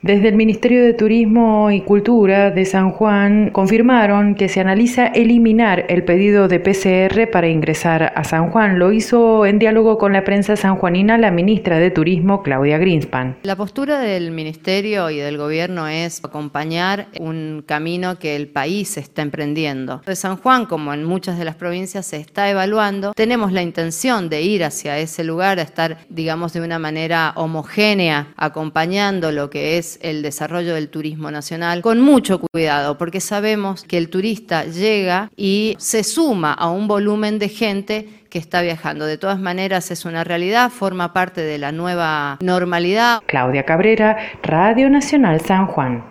Desde el Ministerio de Turismo y Cultura de San Juan confirmaron que se analiza eliminar el pedido de PCR para ingresar a San Juan. Lo hizo en diálogo con la prensa sanjuanina la ministra de Turismo, Claudia Greenspan. La postura del Ministerio y del Gobierno es acompañar un camino que el país está emprendiendo. De San Juan, como en muchas de las provincias, se está evaluando. Tenemos la intención de ir hacia ese lugar, a estar, digamos, de una manera homogénea, acompañando lo que es el desarrollo del turismo nacional, con mucho cuidado, porque sabemos que el turista llega y se suma a un volumen de gente que está viajando. De todas maneras, es una realidad, forma parte de la nueva normalidad. Claudia Cabrera, Radio Nacional San Juan.